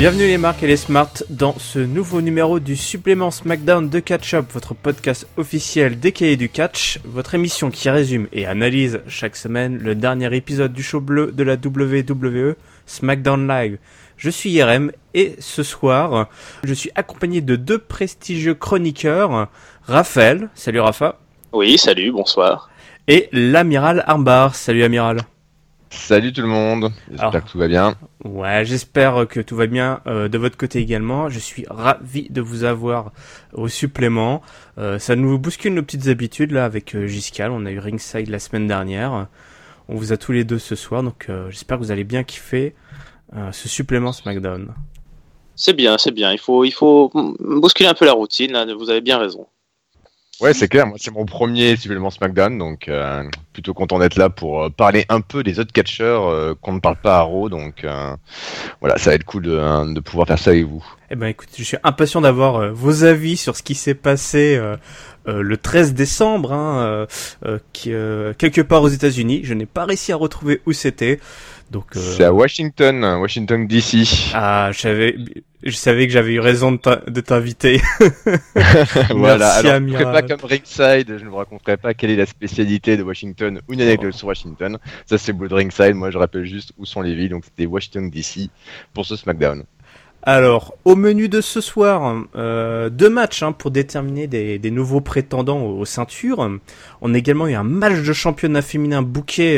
Bienvenue les marques et les smarts dans ce nouveau numéro du supplément SmackDown de Catch Up, votre podcast officiel des cahiers du catch, votre émission qui résume et analyse chaque semaine le dernier épisode du show bleu de la WWE, SmackDown Live. Je suis IRM et ce soir, je suis accompagné de deux prestigieux chroniqueurs, Raphaël, salut Rafa. Oui, salut, bonsoir. Et l'amiral Armbar, salut amiral. Salut tout le monde, j'espère que tout va bien. Ouais, j'espère que tout va bien de votre côté également. Je suis ravi de vous avoir au supplément. Ça nous bouscule nos petites habitudes là avec Giscal. On a eu Ringside la semaine dernière. On vous a tous les deux ce soir, donc j'espère que vous allez bien kiffer ce supplément SmackDown. C'est bien. Il faut bousculer un peu la routine, là, vous avez bien raison. Ouais, c'est clair, moi c'est mon premier supplément SmackDown, donc plutôt content d'être là pour parler un peu des autres catcheurs qu'on ne parle pas à Raw, donc voilà, ça va être cool de pouvoir faire ça avec vous. Eh ben écoute, je suis impatient d'avoir vos avis sur ce qui s'est passé le 13 décembre, quelque part aux États-Unis. Je n'ai pas réussi à retrouver où c'était. Donc, c'est à Washington DC. Ah, je savais que j'avais eu raison de t'inviter. Voilà, Merci, alors amiral. je ne ferai pas comme Ringside, je ne vous raconterai pas quelle est la spécialité de Washington ou une anecdote sur Washington. Ça c'est beau de Ringside, moi je rappelle juste où sont les villes, donc c'était Washington DC pour ce SmackDown. Alors, au menu de ce soir, deux matchs pour déterminer des nouveaux prétendants aux ceintures. On a également eu un match de championnat féminin booké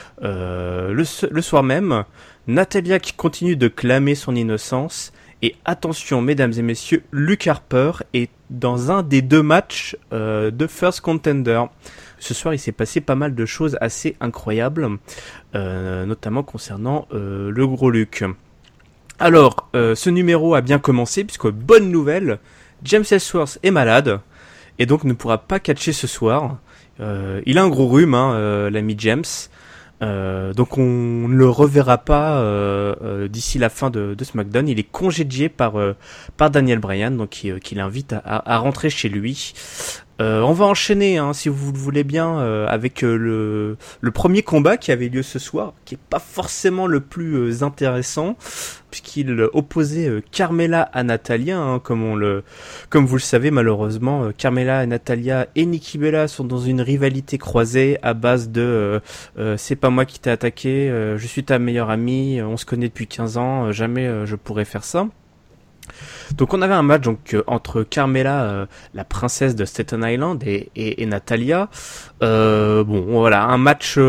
le soir même. Natalya qui continue de clamer son innocence. Et attention, mesdames et messieurs, Luke Harper est dans un des deux matchs de First Contender. Ce soir, il s'est passé pas mal de choses assez incroyables, notamment concernant le gros Luke. Alors, ce numéro a bien commencé, puisque bonne nouvelle, James Ellsworth est malade, et donc ne pourra pas catcher ce soir. Il a un gros rhume, l'ami James, donc on ne le reverra pas d'ici la fin de SmackDown. Il est congédié par Daniel Bryan, donc qui l'invite à rentrer chez lui. On va enchaîner, si vous le voulez bien, avec le premier combat qui avait lieu ce soir, qui est pas forcément le plus intéressant, puisqu'il opposait Carmella à Natalya, comme vous le savez malheureusement. Carmella et Natalya et Nikki Bella sont dans une rivalité croisée à base de c'est pas moi qui t'ai attaqué, je suis ta meilleure amie, on se connaît depuis 15 ans, jamais je pourrais faire ça. Donc on avait un match entre Carmella, la princesse de Staten Island, et Natalya. Voilà, un match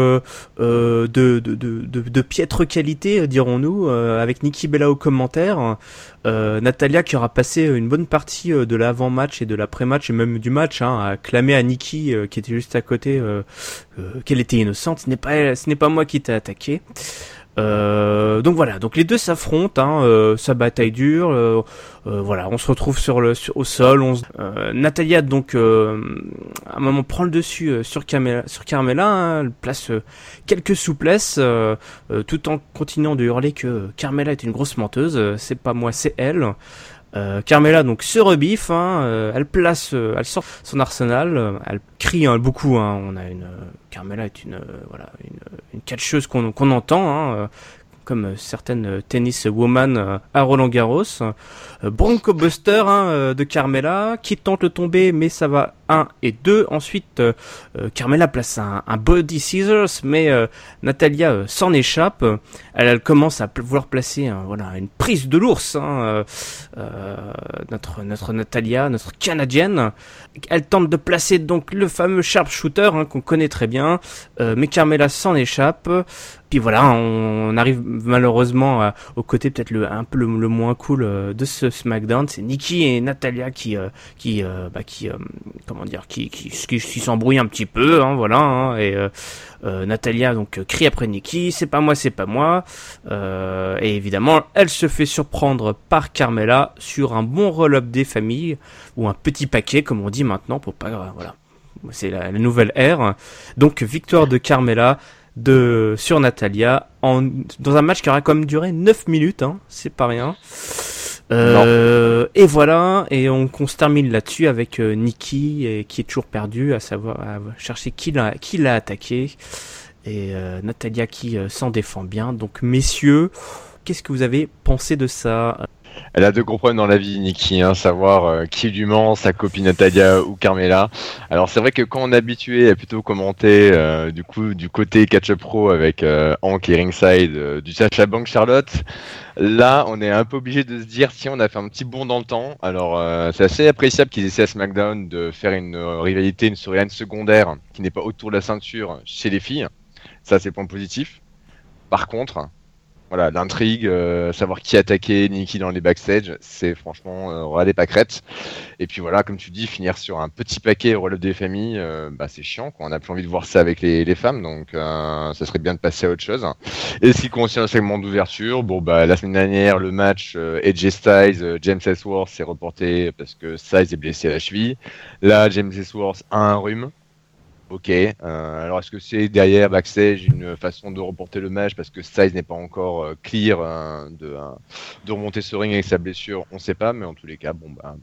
de piètre qualité, dirons-nous, avec Nikki Bella au commentaire. Natalya qui aura passé une bonne partie de l'avant-match et de l'après-match et même du match à clamer à Nikki qui était juste à côté qu'elle était innocente. Ce n'est pas moi qui t'ai attaqué. Donc voilà, donc les deux s'affrontent, ça bataille dure, voilà, on se retrouve au sol, Natalya donc à un moment prend le dessus sur Carmella, elle place quelques souplesses, tout en continuant de hurler que Carmella est une grosse menteuse, c'est pas moi, c'est elle. Carmella donc se rebiffe, elle sort son arsenal, elle crie beaucoup, Carmella est une catcheuse qu'on entend, comme certaines tennis woman à Roland Garros. Bronco Buster de Carmella qui tente le tomber, mais ça va 1 et 2. Ensuite, Carmella place un body scissors, mais Natalya s'en échappe. Elle commence à vouloir placer une prise de l'ours. Notre Natalya, notre Canadienne. Elle tente de placer donc le fameux sharpshooter qu'on connaît très bien, mais Carmella s'en échappe. Puis voilà, on arrive malheureusement au côté peut-être un peu le moins cool de ce SmackDown, c'est Nikki et Natalya qui s'embrouillent un petit peu, et Natalya donc crie après Nikki, c'est pas moi, et évidemment elle se fait surprendre par Carmella sur un bon roll-up des familles ou un petit paquet comme on dit maintenant pour pas c'est la nouvelle ère. Donc victoire de Carmella sur Natalya dans un match qui aura quand même duré 9 minutes, c'est pas rien. Et voilà, et on se termine là-dessus avec Nikki qui est toujours perdue à chercher qui l'a attaqué, et Natalya qui s'en défend bien. Donc messieurs, qu'est-ce que vous avez pensé de ça? Elle a deux gros problèmes dans la vie, Nikki, hein, savoir qui lui ment, sa copine Natalia ou Carmela. Alors c'est vrai que quand on est habitué à plutôt commenter du coup du côté Catch-Up Pro avec Hank et Ringside du Sasha Banks Charlotte, là on est un peu obligé de se dire si on a fait un petit bond dans le temps. Alors c'est assez appréciable qu'ils essaient à SmackDown de faire une rivalité, une storyline secondaire qui n'est pas autour de la ceinture chez les filles. Ça c'est point positif. Par contre, voilà, l'intrigue, savoir qui attaquait Nikki dans les backstage, c'est franchement ras des pâquerettes. Et puis voilà, comme tu dis, finir sur un petit paquet au relève des familles, bah c'est chiant, quoi. On n'a plus envie de voir ça avec les femmes, donc ça serait bien de passer à autre chose. Et ce qui concerne le segment d'ouverture, bon bah la semaine dernière, le match AJ Styles, James Ellsworth s'est reporté parce que Styles est blessé à la cheville. Là, James Ellsworth a un rhume. Ok, alors est-ce que c'est derrière backstage une façon de reporter le match parce que Styles n'est pas encore clear de remonter ce ring avec sa blessure, on sait pas, mais en tous les cas, bon bah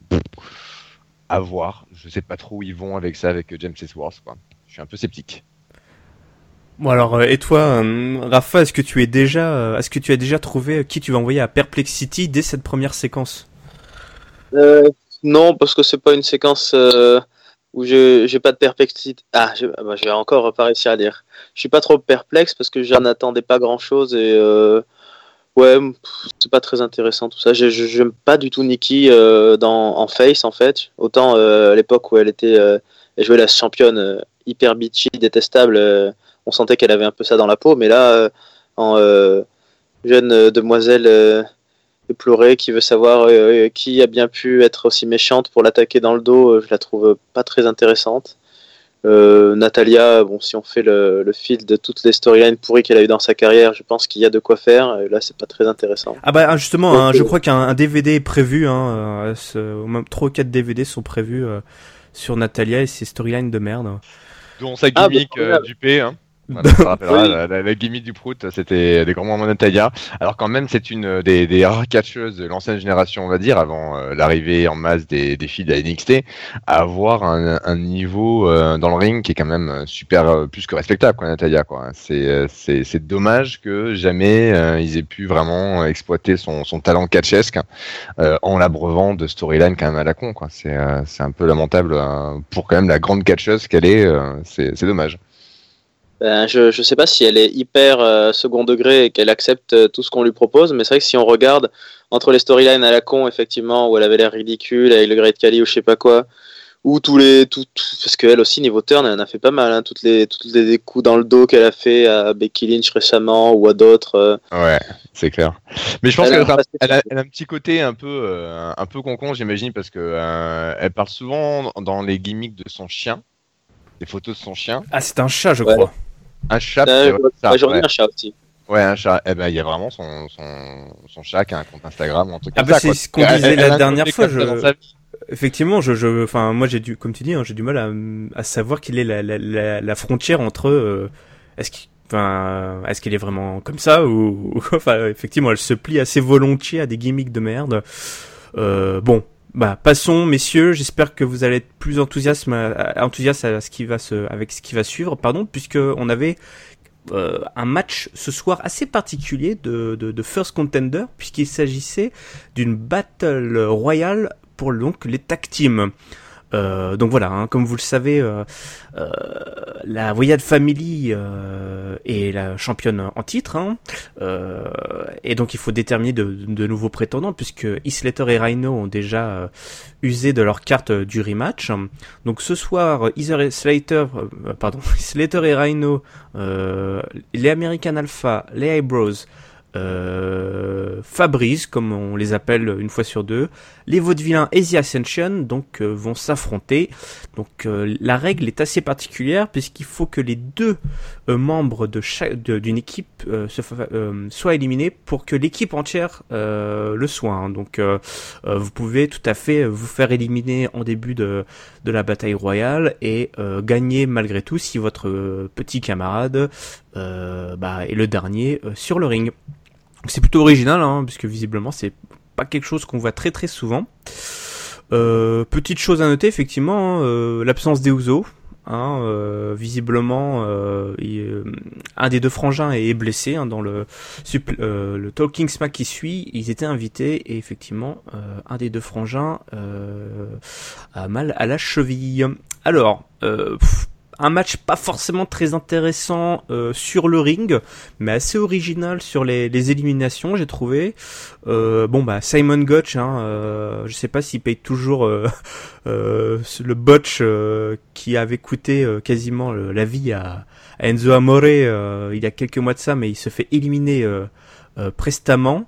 à voir. Je sais pas trop où ils vont avec ça avec James Ellsworth, quoi. Je suis un peu sceptique. Bon alors, et toi, Rafa, est-ce que tu as déjà trouvé qui tu vas envoyer à Perplexity dès cette première séquence? Non, parce que c'est pas une séquence où j'ai pas de perplexité. Je vais encore pas réussir à dire. Je suis pas trop perplexe parce que j'en attendais pas grand chose et ouais, c'est pas très intéressant tout ça. J'aime pas du tout Nikki en face en fait. Autant à l'époque où elle jouait la championne hyper bitchy, détestable, on sentait qu'elle avait un peu ça dans la peau, mais là en jeune demoiselle éplorée qui veut savoir qui a bien pu être aussi méchante pour l'attaquer dans le dos, je la trouve pas très intéressante. Natalia, bon, si on fait le fil de toutes les storylines pourries qu'elle a eu dans sa carrière, je pense qu'il y a de quoi faire. Et là, c'est pas très intéressant. Ah bah justement, je crois qu'un DVD est prévu. Même 3 ou 4 DVD sont prévus sur Natalia et ses storylines de merde. Dont sa gimmick du P, hein. Voilà, ça rappellera la gimmick du Prout, c'était des grands moments de Natalia. Alors quand même, c'est une des rares catcheuses de l'ancienne génération, on va dire, avant l'arrivée en masse des filles de la NXT, à avoir un niveau dans le ring qui est quand même super, plus que respectable, quoi, Natalia, quoi. C'est dommage que jamais ils aient pu vraiment exploiter son talent catchesque en l'abreuvant de storyline quand même à la con, quoi. C'est un peu lamentable pour quand même la grande catcheuse qu'elle est. C'est dommage. Je sais pas si elle est hyper second degré et qu'elle accepte tout ce qu'on lui propose, mais c'est vrai que si on regarde entre les storylines à la con, effectivement, où elle avait l'air ridicule avec le Great Khali ou je sais pas quoi, ou parce qu'elle aussi niveau turn, elle en a fait pas mal, hein, toutes les coups dans le dos qu'elle a fait à Becky Lynch récemment ou à d'autres. Ouais, c'est clair. Mais je pense qu'elle a un petit côté un peu concon, j'imagine, parce que elle parle souvent dans les gimmicks de son chien, des photos de son chien. Ah, c'est un chat, je crois. Un chat, j'en ai un chat aussi. Ouais, un chat. Eh ben, il y a vraiment son chat qui a un compte Instagram ou un truc comme ça. C'est ce qu'on disait la dernière fois. Effectivement, enfin, moi, comme tu dis, hein, j'ai du mal à savoir quelle est la frontière entre est-ce qu'elle est vraiment comme ça ou enfin, effectivement, elle se plie assez volontiers à des gimmicks de merde. Bon. Bah, passons, messieurs. J'espère que vous allez être plus enthousiastes avec ce qui va suivre, puisque on avait un match ce soir assez particulier de First Contender, puisqu'il s'agissait d'une battle royale pour donc les tag teams. Donc voilà, hein, comme vous le savez, la Wyatt Family est la championne en titre, hein, et donc il faut déterminer de nouveaux prétendants puisque Heath Slater et Rhino ont déjà usé de leur carte du rematch. Donc ce soir, Heath Slater et Rhino, les American Alpha, les Eyebrows, Fabrice, comme on les appelle une fois sur deux, les vaudevillains et The Ascension donc vont s'affronter. Donc la règle est assez particulière puisqu'il faut que les deux membres d'une équipe soient éliminés pour que l'équipe entière le soit. Hein. Donc vous pouvez tout à fait vous faire éliminer en début de la bataille royale et gagner malgré tout si votre petit camarade est le dernier sur le ring. C'est plutôt original, hein, puisque visiblement c'est pas quelque chose qu'on voit très très souvent. Petite chose à noter, effectivement, l'absence des Usos. visiblement, un des deux frangins est blessé dans le Talking Smack qui suit. Ils étaient invités et effectivement, un des deux frangins a mal à la cheville. Alors, un match pas forcément très intéressant sur le ring, mais assez original sur les éliminations, j'ai trouvé. Simon Gotch, je sais pas s'il paye toujours le botch qui avait coûté quasiment la vie à Enzo Amore il y a quelques mois de ça, mais il se fait éliminer prestamment.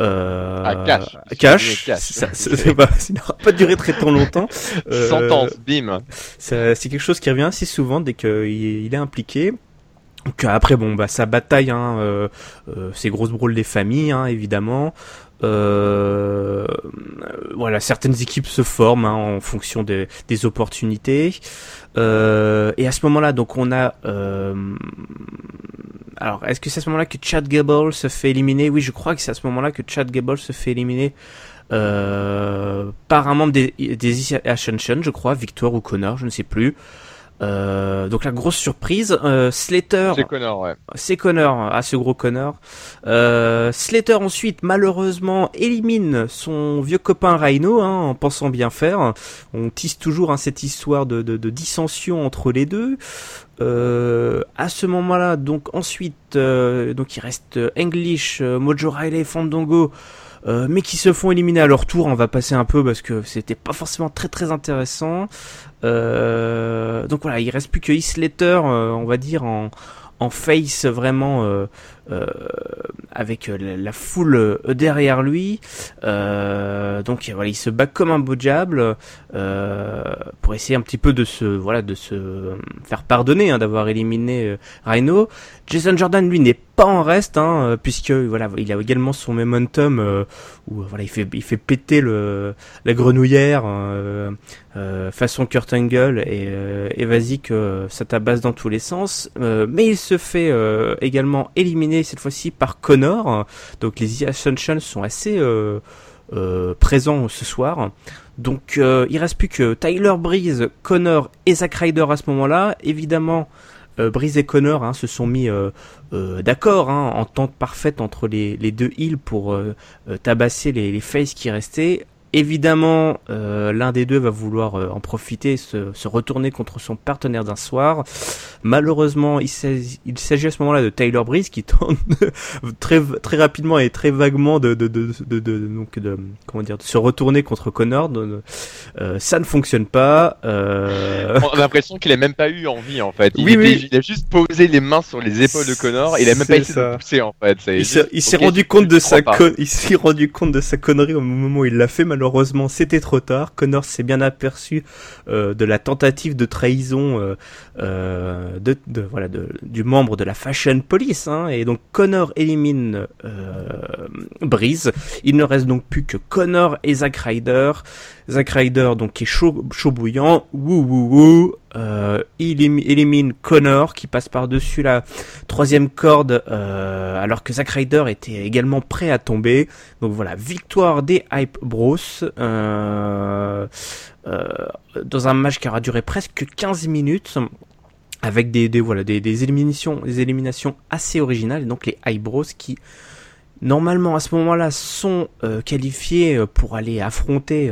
Cash. Ça n'aura pas duré très longtemps. Sentence, bim. C'est quelque chose qui revient assez souvent dès qu'il est impliqué. Donc après sa bataille, ces grosses broules des familles, évidemment. Certaines équipes se forment en fonction des opportunités. Et à ce moment-là, donc on a. Alors, est-ce que c'est à ce moment-là que Chad Gable se fait éliminer ? Oui, je crois que c'est à ce moment-là que Chad Gable se fait éliminer par un membre des Ascension, je crois, Victor ou Connor, je ne sais plus. Donc la grosse surprise, Slater. C'est Connor, ouais. C'est Connor, ce gros Connor. Slater ensuite, malheureusement, élimine son vieux copain Rhino, en pensant bien faire. On tisse toujours cette histoire de dissension entre les deux. À ce moment-là, donc ensuite, donc il reste English, Mojo Rawley, Fandango. Mais qui se font éliminer à leur tour. On va passer un peu parce que c'était pas forcément très très intéressant. Donc voilà, il reste plus que Heath Slater, on va dire en face vraiment avec la foule derrière lui. Donc voilà, il se bat comme un beau diable pour essayer un petit peu de se faire pardonner d'avoir éliminé Rhino. Jason Jordan lui n'est pas en reste puisque voilà, il a également son momentum où voilà, il fait péter la grenouillère façon Kurt Angle et vas-y que ça tabasse dans tous les sens, mais il se fait également éliminer cette fois-ci par Connor. Donc les Ascension sont assez présents ce soir. Donc il reste plus que Tyler Breeze, Connor et Zack Ryder à ce moment-là. Évidemment, Breeze et Connor se sont mis d'accord, en entente parfaite entre les deux heels pour tabasser les faces qui restaient. Évidemment, l'un des deux va vouloir en profiter, se retourner contre son partenaire d'un soir. Malheureusement, il s'agit à ce moment-là de Tyler Breeze qui tente très très rapidement et très vaguement de se retourner contre Connor. Ça ne fonctionne pas. On a l'impression qu'il a même pas eu envie en fait. Il a juste posé les mains sur les épaules de Connor et il a même pas essayé de pousser en fait. Il s'est rendu compte de sa connerie au moment où il l'a fait. Malheureusement, c'était trop tard. Connor s'est bien aperçu de la tentative de trahison du membre de la Fashion Police, et donc Connor élimine Breeze. Il ne reste donc plus que Connor et Zack Ryder. Zack Ryder donc qui est chaud bouillant. Il élimine Connor qui passe par-dessus la troisième corde alors que Zack Ryder était également prêt à tomber. Donc voilà, victoire des Hype Bros dans un match qui aura duré presque 15 minutes avec des éliminations assez originales. Et donc les Hype Bros qui normalement à ce moment-là sont qualifiés pour aller affronter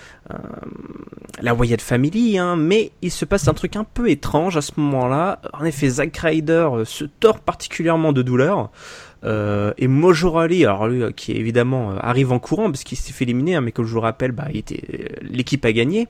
la Wyatt Family, mais il se passe un truc un peu étrange à ce moment-là. En effet, Zack Ryder se tord particulièrement de douleur et Mojo Rawley, alors lui qui évidemment arrive en courant parce qu'il s'est fait éliminer, mais comme je vous le rappelle, l'équipe a gagné.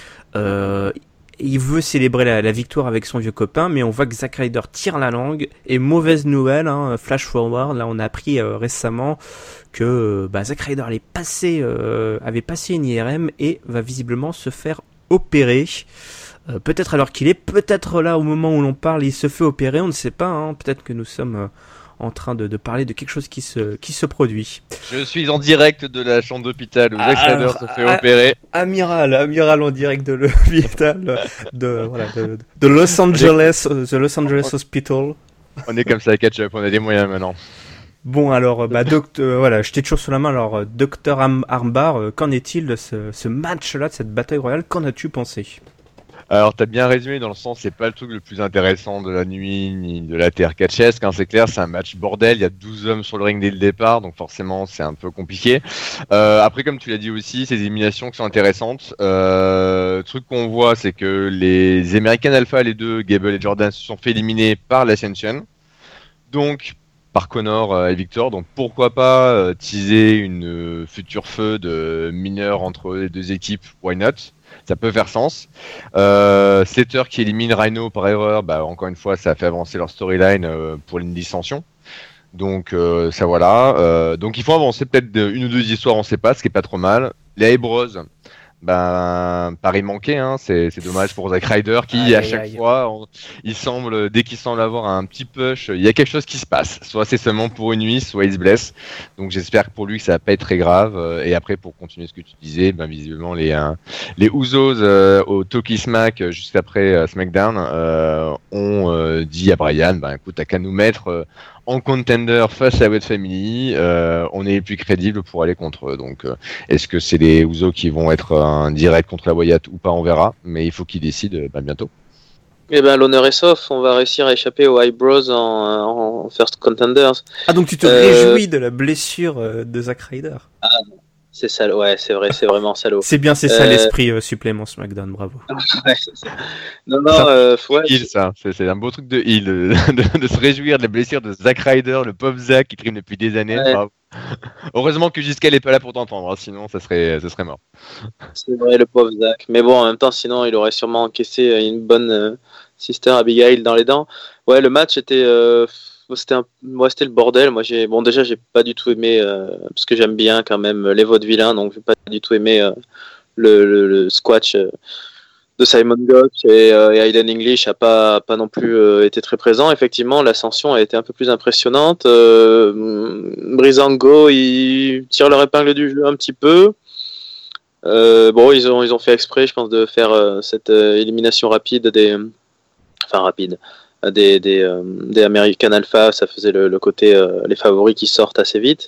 Il veut célébrer la victoire avec son vieux copain, mais on voit que Zack Ryder tire la langue. Et mauvaise nouvelle, flash forward, là on a appris récemment que Zack Ryder avait passé une IRM et va visiblement se faire opérer. Peut-être alors qu'il est, peut-être là au moment où l'on parle, il se fait opérer, on ne sait pas. Peut-être que nous sommes en train de parler de quelque chose qui se produit. Je suis en direct de la chambre d'hôpital où Zack Ryder se fait opérer. Amiral en direct de l'hôpital de Los Angeles, the Los Angeles Hospital. On est comme ça à Ketchup, on a des moyens maintenant. Bon alors, je t'ai toujours sous la main. Alors, Dr Armbar, qu'en est-il de ce match-là, de cette bataille royale ? Qu'en as-tu pensé ? Alors, t'as bien résumé dans le sens, c'est pas le truc le plus intéressant de la nuit ni de la TR4 chesque, hein, c'est clair, c'est un match bordel, il y a 12 hommes sur le ring dès le départ, donc forcément c'est un peu compliqué. Après, comme tu l'as dit aussi, ces éliminations qui sont intéressantes, le truc qu'on voit, c'est que les American Alpha, les deux, Gable et Jordan, se sont fait éliminer par l'Ascension, donc par Connor et Victor, donc pourquoi pas teaser une future feud mineure entre les deux équipes, why not? Ça peut faire sens. Slater qui élimine Rhino par erreur, bah, encore une fois, ça a fait avancer leur storyline pour une dissension. Donc ça voilà. Donc il faut avancer peut-être une ou deux histoires, on sait pas, ce qui est pas trop mal. Les Bros, ben Paris manqué, hein, c'est dommage pour Zack Ryder qui à chaque fois, il semble dès qu'il semble avoir un petit push, il y a quelque chose qui se passe. Soit c'est seulement pour une nuit, soit il se blesse. Donc j'espère que pour lui que ça va pas être très grave. Et après pour continuer ce que tu disais, ben visiblement les Usos au Talkie Smack juste après SmackDown ont dit à Brian, ben écoute, t'as qu'à nous mettre en contender face à Wyatt Family, on est plus crédible pour aller contre eux. Donc, est-ce que c'est les Usos qui vont être un direct contre la Wyatt ou pas, on verra. Mais il faut qu'ils décident bientôt. Eh ben, l'honneur est sauf. On va réussir à échapper aux Eyebrows en First Contenders. Ah, donc tu te réjouis de la blessure de Zack Ryder. Ah, c'est salaud. Ouais, c'est vrai, c'est vraiment salaud. C'est bien, c'est ça l'esprit supplément SmackDown, bravo. Ouais, c'est ça. Non, ouais. Heel, ça. C'est un beau truc de heel, de se réjouir de la blessure de Zack Ryder, le pauvre Zack qui trime depuis des années. Ouais. Bravo. Heureusement que Giskel n'est pas là pour t'entendre, hein, sinon ça serait mort. C'est vrai, le pauvre Zack. Mais bon, en même temps, sinon, il aurait sûrement encaissé une bonne Sister Abigail dans les dents. Ouais, le match était... c'était le bordel. Moi, j'ai pas du tout aimé parce que j'aime bien quand même les vaudevillains, donc j'ai pas du tout aimé le squash de Simon Gotch et Aiden English a pas non plus été très présent. Effectivement, l'ascension a été un peu plus impressionnante. Breezango, il tire leur épingle du jeu un petit peu. Bon, ils ont fait exprès, je pense, de faire cette élimination rapide des American Alpha. Ça faisait le côté les favoris qui sortent assez vite.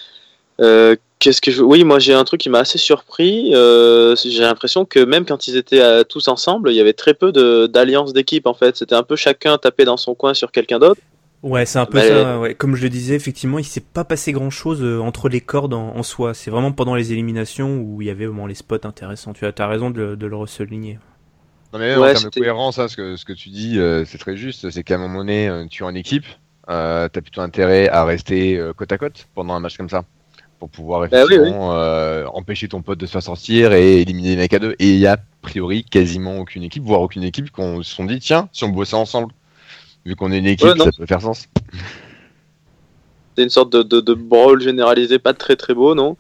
Oui, moi j'ai un truc qui m'a assez surpris. J'ai l'impression que même quand ils étaient tous ensemble, il y avait très peu d'alliance d'équipe en fait. C'était un peu chacun tapé dans son coin sur quelqu'un d'autre. Ouais, c'est un peu ça. Ouais. Comme je le disais, effectivement, il s'est pas passé grand-chose entre les cordes en soi. C'est vraiment pendant les éliminations où il y avait vraiment les spots intéressants. Tu as raison de le souligner. Non mais en termes de cohérence, hein, ce que tu dis, c'est très juste. C'est qu'à un moment donné, tu es en équipe, t'as plutôt intérêt à rester côte à côte pendant un match comme ça, pour pouvoir effectivement empêcher ton pote de se faire sortir et éliminer les mecs à deux. Et il y a a priori quasiment aucune équipe, voire aucune équipe, qu'on se sont dit tiens, si on bossait ensemble, vu qu'on est une équipe, ça peut faire sens. C'est une sorte de brawl généralisé, pas très très beau, non?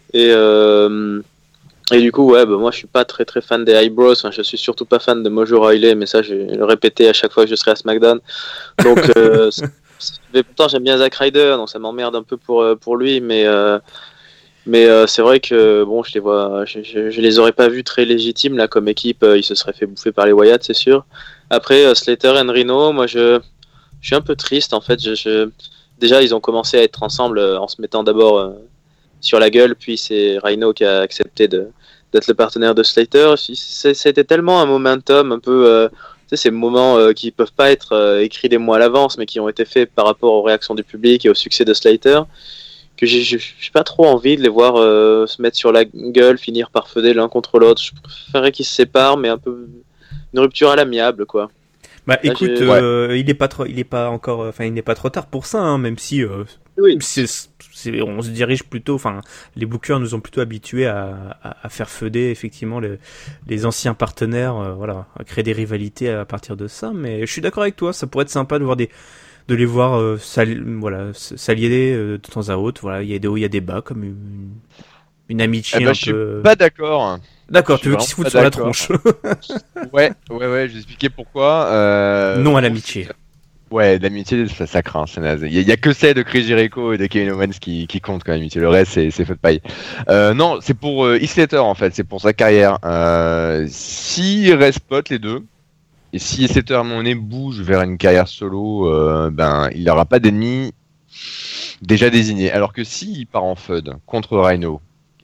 Et du coup, ouais, moi je suis pas très très fan des Eyebrows, enfin, je suis surtout pas fan de Mojo Rawley, mais ça je vais le répéter à chaque fois que je serai à SmackDown. Donc, mais pourtant j'aime bien Zack Ryder, donc ça m'emmerde un peu pour lui, mais c'est vrai que bon, je les aurais pas vus très légitimes là comme équipe, ils se seraient fait bouffer par les Wyatt, c'est sûr. Après Slater et Rhino, moi je suis un peu triste en fait. Déjà ils ont commencé à être ensemble en se mettant d'abord sur la gueule, puis c'est Rhino qui a accepté d'être le partenaire de Slater. C'était tellement un momentum un peu, ces moments qui peuvent pas être écrits des mois à l'avance, mais qui ont été faits par rapport aux réactions du public et au succès de Slater, que j'ai pas trop envie de les voir se mettre sur la gueule, finir par feuder l'un contre l'autre. Je préférerais qu'ils se séparent, mais un peu une rupture à l'amiable, quoi. Bah là, écoute, il n'est pas trop tard pour ça, hein, même si on se dirige plutôt, enfin, les bookers nous ont plutôt habitués à faire feuder effectivement les anciens partenaires, voilà, à créer des rivalités à partir de ça. Mais je suis d'accord avec toi, ça pourrait être sympa de les voir s'allier de temps à autre. Voilà, il y a des hauts, il y a des bas, comme une amitié un peu. Je suis pas d'accord. D'accord, tu veux qu'ils se foutent sur la tronche. ouais, je vais expliquer pourquoi. Non à l'amitié. Ouais, l'amitié, ça craint, c'est naze. Il y a que celle de Chris Jericho et de Kevin Owens qui compte quand l'amitié. Le reste, c'est feu de paille. Non, c'est pour Heath Slater en fait, c'est pour sa carrière. S'il reste pote les deux, et si Heath Slater à mon nez bouge vers une carrière solo, il n'aura pas d'ennemis déjà désignés. Alors que s'il part en feud contre Rhino,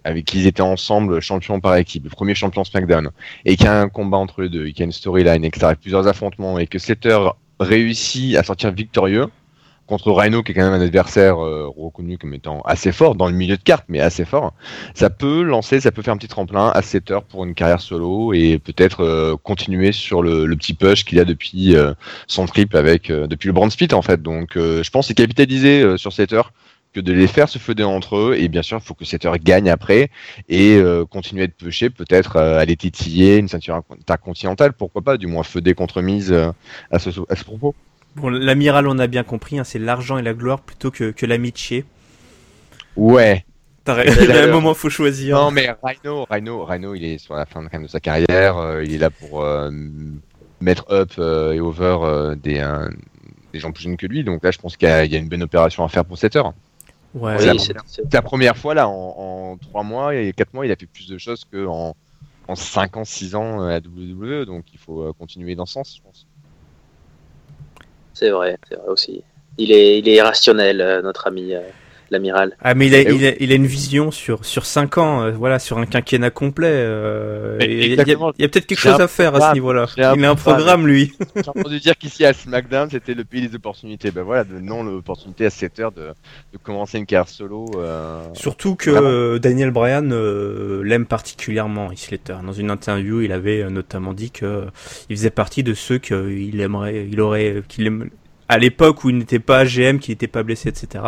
avec qui ils étaient ensemble champions par équipe, le premier champion SmackDown, et qu'il y a un combat entre eux deux, et qu'il y a une storyline, et que ça arrive plusieurs affrontements, et que Slater réussit à sortir victorieux contre Rhino, qui est quand même un adversaire reconnu comme étant assez fort dans le milieu de carte, mais assez fort, ça peut faire un petit tremplin à Slater pour une carrière solo, et peut-être continuer sur le petit push qu'il a depuis son trip depuis le Brand Split en fait. Donc je pense que c'est capitalisé sur Slater que de les faire se feuder entre eux, et bien sûr il faut que Slater gagne après et continuer de pusher, peut-être aller titiller une ceinture intercontinentale, pourquoi pas, du moins feuder contre Miz à ce propos. Bon, l'amiral, on a bien compris, hein, c'est l'argent et la gloire plutôt que l'amitié. Ouais. Il y a un moment, faut choisir. Non, mais Rhino, il est sur la fin quand même de sa carrière. Il est là pour mettre up et over des gens plus jeunes que lui. Donc là, je pense qu'il y a une bonne opération à faire pour cette heure. Ouais. Oui, c'est la première fois là, en 3 mois et 4 mois, il a fait plus de choses qu'en 5 ans, 6 ans à WWE. Donc il faut continuer dans ce sens, je pense. C'est vrai aussi. Il est irrationnel, notre ami l'amiral. Ah, mais il a une vision sur 5 ans, voilà, sur un quinquennat complet. Il y a peut-être quelque chose à faire à ce niveau-là. Il a un programme, lui. J'ai entendu dire qu'ici à SmackDown, c'était le pays des opportunités. Ben voilà, non l'opportunité à 7 heures de commencer une carrière solo. Surtout que Daniel Bryan l'aime particulièrement, Heath Slater. Dans une interview, il avait notamment dit que il faisait partie de ceux qu'il aimerait, à l'époque où il n'était pas GM, qu'il n'était pas blessé, etc.,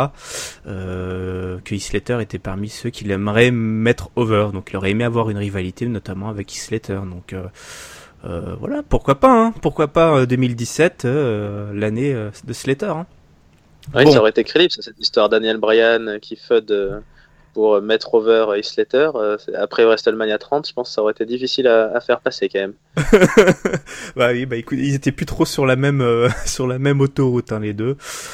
que Heath Slater était parmi ceux qu'il aimerait mettre over. Donc il aurait aimé avoir une rivalité, notamment avec Heath Slater. Donc voilà, pourquoi pas 2017, l'année de Slater. Hein. Oui, bon. Ça aurait été crédible, cette histoire Daniel Bryan qui feud pour mettre over Heath Slater. Après WrestleMania 30, je pense que ça aurait été difficile à faire passer quand même. Bah oui, écoute, ils étaient plus trop sur la même autoroute, hein, les deux.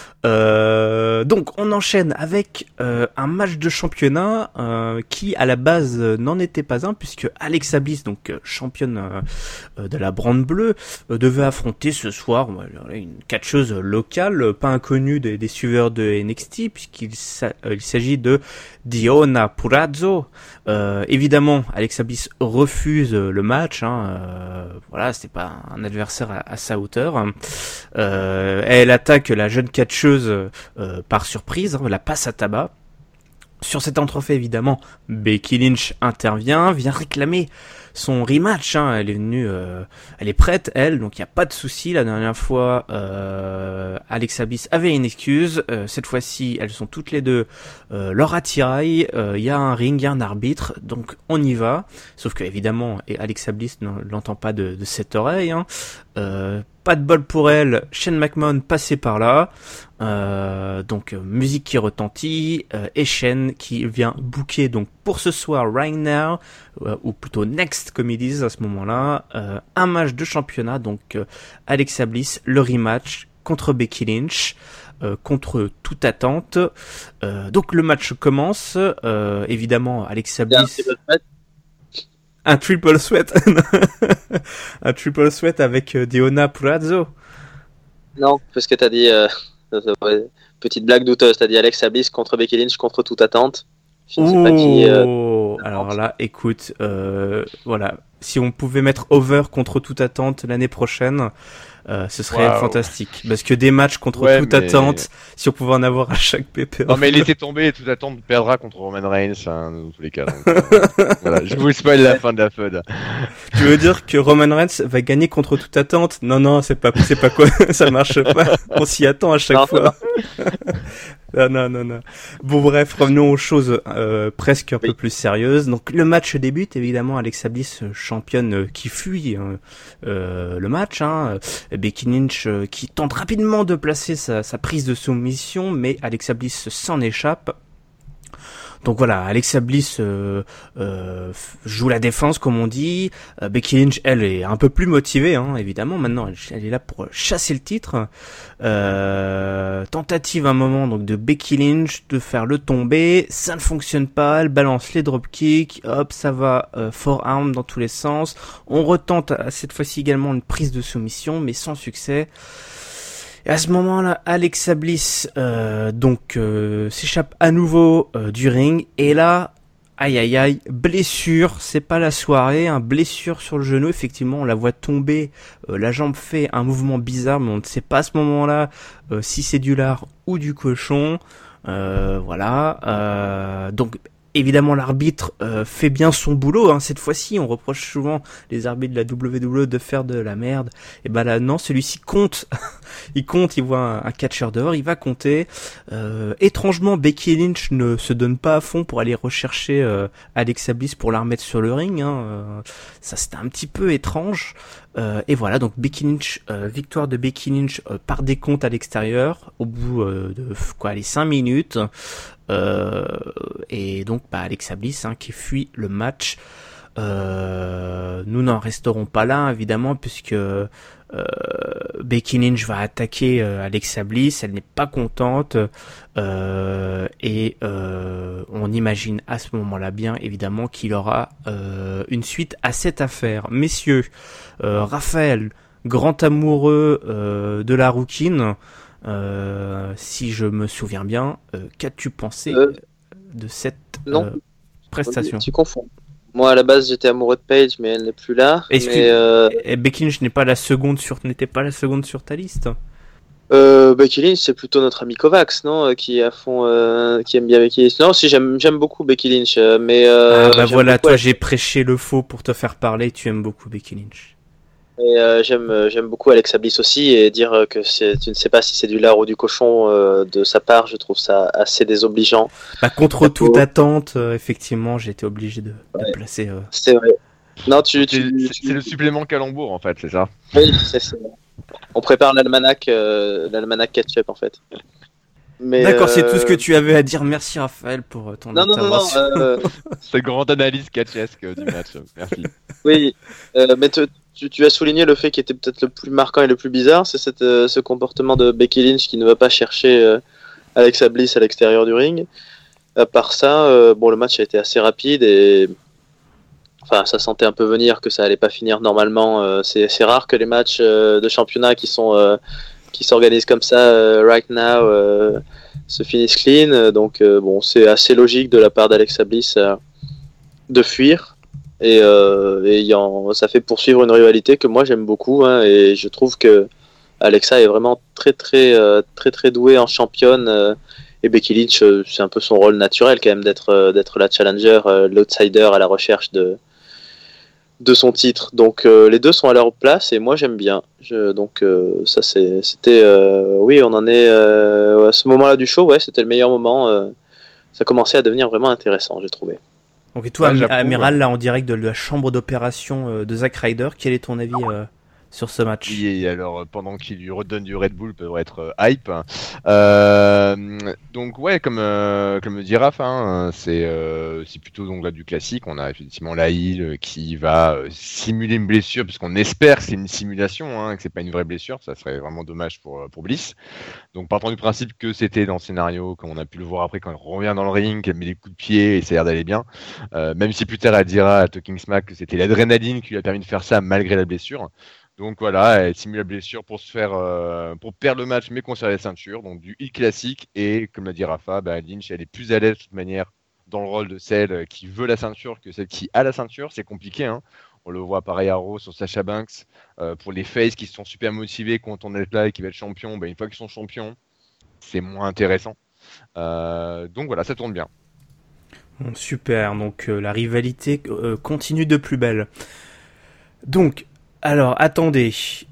Donc on enchaîne avec un match de championnat qui à la base n'en était pas un, puisque Alexa Bliss, donc championne de la brande bleue, devait affronter ce soir une catcheuse locale, pas inconnue des suiveurs de NXT, puisqu'il s'agit de Deonna Purrazzo. Évidemment, Alexa Bliss refuse le match, voilà, c'était pas un adversaire à sa hauteur. Elle attaque la jeune catcheuse par surprise, la passe à tabac. Sur cet entrefait, évidemment, Becky Lynch intervient, vient réclamer son rematch. Elle est venue, elle est prête, elle, donc il n'y a pas de souci. La dernière fois, Alexa Bliss avait une excuse. Cette fois-ci, elles sont toutes les deux leur attirail. Il y a un ring, il y a un arbitre, donc on y va. Sauf que évidemment, Alexa Bliss ne l'entend pas de cette oreille. Pas de bol pour elle, Shane McMahon passé par là, donc musique qui retentit, et Shane qui vient booker donc pour ce soir right now, ou plutôt next comme ils disent à ce moment-là, un match de championnat, donc Alexa Bliss, le rematch contre Becky Lynch, contre toute attente. Donc le match commence, évidemment Alexa Bliss... Un triple sweat. Un triple sweat avec Deonna Purrazzo. Non, parce que t'as dit petite blague douteuse, t'as dit Alexa Bliss contre Becky Lynch contre toute attente. Je ne sais pas qui. Alors là, écoute, voilà, si on pouvait mettre over contre toute attente l'année prochaine, ce serait fantastique. Parce que des matchs contre toute attente, si on pouvait en avoir à chaque PP. Non mais il était tombé et toute attente perdra contre Roman Reigns, dans tous les cas. Donc, voilà, je vous spoil la fin de la feud. Tu veux dire que Roman Reigns va gagner contre toute attente? Non, c'est pas quoi, ça marche pas. On s'y attend à chaque fois. Non. Bon bref, revenons aux choses presque un peu plus sérieuses. Donc le match débute, évidemment, Alexa Bliss, championne qui fuit le match. Becky Lynch qui tente rapidement de placer sa prise de soumission, mais Alexa Bliss s'en échappe. Donc voilà, Alexa Bliss joue la défense comme on dit. Becky Lynch, elle, est un peu plus motivée, évidemment. Maintenant, elle est là pour chasser le titre. Tentative à un moment donc de Becky Lynch de faire le tomber, ça ne fonctionne pas. Elle balance les dropkicks, hop, ça va forearm dans tous les sens. On retente cette fois-ci également une prise de soumission, mais sans succès. Et à ce moment-là, Alexa Bliss s'échappe à nouveau du ring, et là, Aïe aïe aïe, blessure, c'est pas la soirée, blessure sur le genou, effectivement on la voit tomber, la jambe fait un mouvement bizarre mais on ne sait pas à ce moment-là si c'est du lard ou du cochon, voilà, donc évidemment l'arbitre fait bien son boulot, cette fois-ci on reproche souvent les arbitres de la WWE de faire de la merde, et ben là non, celui-ci compte, il voit un catcheur dehors, il va compter, étrangement Becky Lynch ne se donne pas à fond pour aller rechercher Alexa Bliss pour la remettre sur le ring, ça c'était un petit peu étrange, et voilà, donc Becky Lynch, victoire de Becky Lynch par décompte à l'extérieur, au bout de les 5 minutes, et donc Alexa Bliss qui fuit le match. Nous n'en resterons pas là évidemment, puisque Becky Lynch va attaquer Alexa Bliss, elle n'est pas contente, et on imagine à ce moment-là bien évidemment qu'il aura une suite à cette affaire. Messieurs, Raphaël, grand amoureux de la rouquine, si je me souviens bien, qu'as-tu pensé de cette prestation? Tu confonds. Moi, à la base, j'étais amoureux de Paige, mais elle n'est plus là. Becky Lynch n'était pas la seconde sur ta liste. Becky Lynch, c'est plutôt notre ami Kovacs, non, qui est à fond, qui aime bien Becky Lynch. Non, si j'aime beaucoup Becky Lynch, mais voilà, toi, j'ai prêché le faux pour te faire parler. Tu aimes beaucoup Becky Lynch. Et j'aime beaucoup Alexa Bliss aussi, et dire que tu ne sais pas si c'est du lard ou du cochon de sa part, je trouve ça assez désobligeant. Contre toute attente, effectivement, j'ai été obligé de placer. C'est vrai. Non, c'est le supplément calembour en fait, c'est ça. Oui, c'est ça. On prépare l'almanach ketchup en fait. Mais d'accord, c'est tout ce que tu avais à dire. Merci Raphaël pour ton intervention. C'est grande analyse catchesque du match. Merci. Oui, mais tu as souligné le fait qui était peut-être le plus marquant et le plus bizarre, c'est ce comportement de Becky Lynch qui ne va pas chercher Alexa Bliss à l'extérieur du ring. À part ça, le match a été assez rapide et ça sentait un peu venir que ça allait pas finir normalement. C'est rare que les matchs de championnat qui s'organisent comme ça right now se finissent clean. Donc c'est assez logique de la part d'Alexa Bliss de fuir. Et ça fait poursuivre une rivalité que moi j'aime beaucoup, et je trouve que Alexa est vraiment très douée en championne, et Becky Lynch, c'est un peu son rôle naturel quand même d'être la challenger, l'outsider à la recherche de son titre. Donc les deux sont à leur place et moi j'aime bien. Oui, on en est à ce moment-là du show, c'était le meilleur moment. Ça commençait à devenir vraiment intéressant, j'ai trouvé. Donc et toi, Amiral, là en direct de la chambre d'opération de Zack Ryder, quel est ton avis sur ce match? Oui, et alors pendant qu'il lui redonne du Red Bull, peut être hype. Donc ouais, comme le dit Raph, c'est plutôt donc là du classique. On a effectivement la heel qui va simuler une blessure, puisqu'on espère que c'est une simulation, que c'est pas une vraie blessure. Ça serait vraiment dommage pour Bliss. Donc partant du principe que c'était dans le scénario, comme on a pu le voir après quand elle revient dans le ring, qu'elle met des coups de pied et ça a l'air d'aller bien. Même si plus tard elle dira à Talking Smack que c'était l'adrénaline qui lui a permis de faire ça malgré la blessure. Donc voilà, elle simule la blessure pour perdre le match mais conserver la ceinture. Donc du hit classique, et comme l'a dit Rafa, Lynch elle est plus à l'aise de toute manière dans le rôle de celle qui veut la ceinture que celle qui a la ceinture. C'est compliqué, On le voit pareil à Raw sur Sasha Banks, pour les faces qui sont super motivés quand on est là et qui veulent être champion, une fois qu'ils sont champions, c'est moins intéressant. Donc voilà, ça tourne bien. Super, donc la rivalité continue de plus belle. Donc, alors attendez,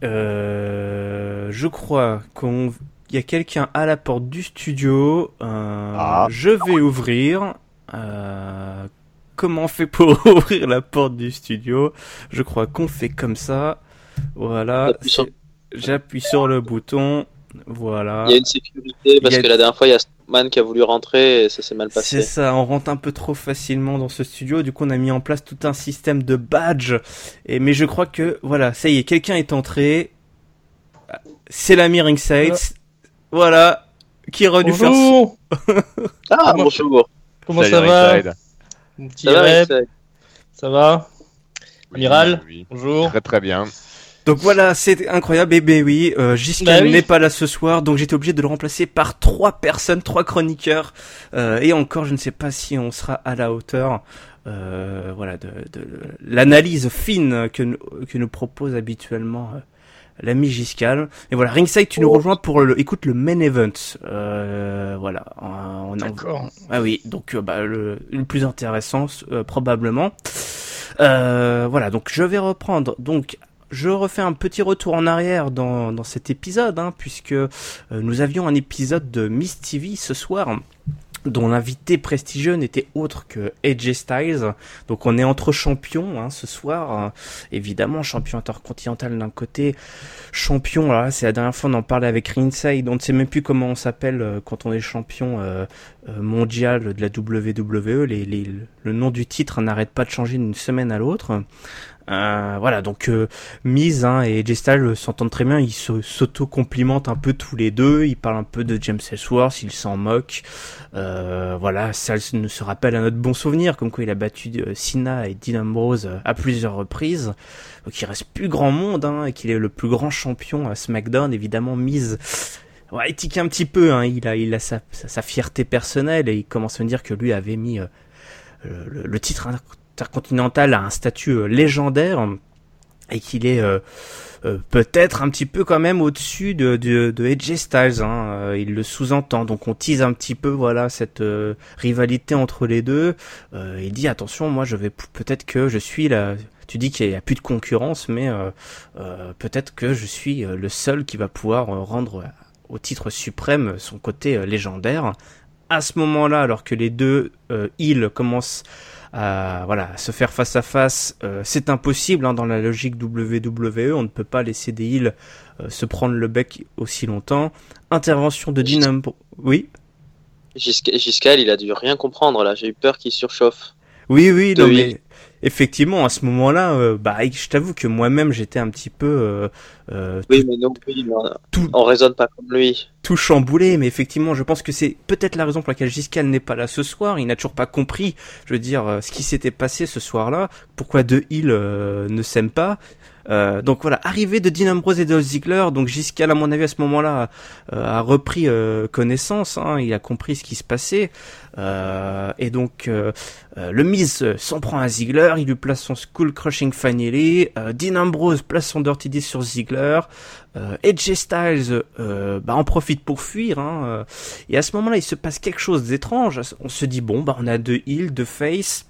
je crois qu'il y a quelqu'un à la porte du studio. Je vais ouvrir. Comment on fait pour ouvrir la porte du studio? Je crois qu'on fait comme ça. Voilà. J'appuie sur le bouton. Voilà. Il y a une sécurité parce que la dernière fois il y a Man qui a voulu rentrer et ça s'est mal passé. C'est ça, on rentre un peu trop facilement dans ce studio. Du coup, on a mis en place tout un système de badge. Mais je crois que voilà, ça y est, quelqu'un est entré. C'est l'ami Ringside. Voilà, qui est revenu faire. Bonjour. Comment ça va? Ça va? Amiral, oui. Bonjour. Très très bien. Donc voilà, c'est incroyable. Et ben oui, Giscard n'est pas là ce soir, donc j'étais obligé de le remplacer par 3 chroniqueurs. Et encore, je ne sais pas si on sera à la hauteur. Voilà, de l'analyse fine que nous propose habituellement l'ami Giscard. Et voilà, Ringside, tu nous rejoins pour écoute, le main event. Voilà. D'accord. Ah oui, donc le plus intéressant probablement. Voilà, donc je vais reprendre. Donc je refais un petit retour en arrière dans cet épisode, puisque nous avions un épisode de Miss TV ce soir, dont l'invité prestigieux n'était autre que AJ Styles. Donc on est entre champions ce soir, évidemment champion intercontinental d'un côté, champion, là c'est la dernière fois on en parlait avec Ringside, on ne sait même plus comment on s'appelle quand on est champion mondial de la WWE, le nom du titre n'arrête pas de changer d'une semaine à l'autre. Voilà, donc Miz et AJ Styles s'entendent très bien, ils s'auto-complimentent un peu tous les deux, ils parlent un peu de James Ellsworth, ils s'en moquent. Voilà, ça nous se rappelle à notre bon souvenir, comme quoi il a battu Cena et Dean Ambrose à plusieurs reprises. Donc il reste plus grand monde, et qu'il est le plus grand champion à SmackDown. Évidemment, Miz, ouais, il tique un petit peu, il a sa fierté personnelle et il commence à me dire que lui avait mis le titre intercontinental a un statut légendaire et qu'il est peut-être un petit peu quand même au-dessus de AJ Styles, il le sous-entend, donc on tease un petit peu cette rivalité entre les deux. Il dit attention, moi je vais peut-être que je suis là. Tu dis qu'il n'y a plus de concurrence, mais peut-être que je suis le seul qui va pouvoir rendre au titre suprême son côté légendaire. À ce moment-là, alors que les deux heels commencent à se faire face à face, c'est impossible dans la logique WWE, on ne peut pas laisser des heels se prendre le bec aussi longtemps. Intervention de Dean Ambrose. Oui. Giscard, il a dû rien comprendre là, j'ai eu peur qu'il surchauffe. Oui, non, mais effectivement, à ce moment-là, je t'avoue que moi-même, j'étais un petit peu... oui, mais non, on raisonne pas comme lui. Tout chamboulé, mais effectivement, je pense que c'est peut-être la raison pour laquelle Giscard n'est pas là ce soir. Il n'a toujours pas compris, je veux dire, ce qui s'était passé ce soir-là, pourquoi deux heels ne s'aiment pas. Donc voilà, arrivée de Dean Ambrose et de Ziggler, donc Giscard, à mon avis, à ce moment-là, a repris connaissance, il a compris ce qui se passait, et donc le Miz s'en prend à Ziggler, il lui place son Skull Crushing Finale, Dean Ambrose place son Dirty Deeds sur Ziggler, AJ Styles en profite pour fuir, et à ce moment-là, il se passe quelque chose d'étrange. On se dit bon, on a deux heels, deux face.